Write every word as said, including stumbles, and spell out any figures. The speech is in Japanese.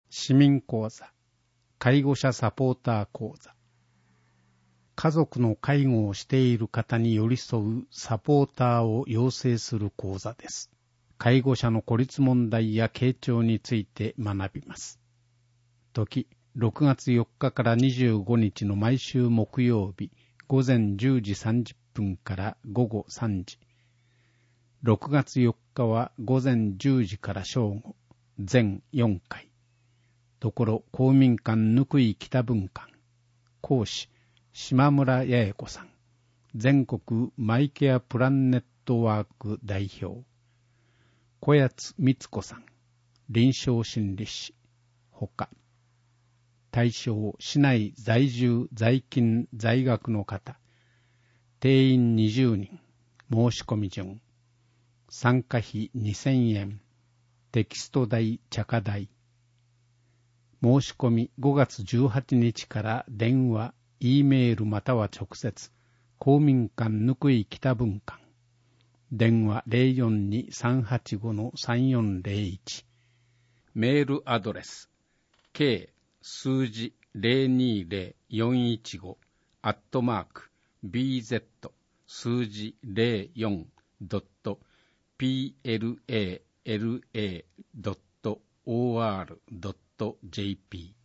市民講座、介護者サポーター講座。家族の介護をしている方に寄り添うサポーターを養成する講座です。介護者の孤立問題や傾聴について学びます。時、ろくがつよっかからにじゅうごにちの毎週木曜日、午前じゅうじさんじゅっぷんから午後さんじ。ろくがつよっかは午前じゅうじから正午、全よんかい。ところ公民館ぬくい北分館。講師、島村八重子さん。全国マイケアプランネットワーク代表。小谷津光子さん。臨床心理士。ほか。対象、市内在住、在勤、在学の方。定員にじゅうにん。申し込み順。参加費にせんえん。テキスト代、茶化代。申し込みごがつじゅうはちにちから電話、E メールまたは直接、公民館ぬくい北分館。電話 ゼロよんに さんはちご さんよんゼロいち。メールアドレス、K 数字 ゼロにゼロよんいちご アットマーク ビーゼット 数字 ゼロよん ドット ピーエルエーエルエー ドット オーアール ドット ジェーピー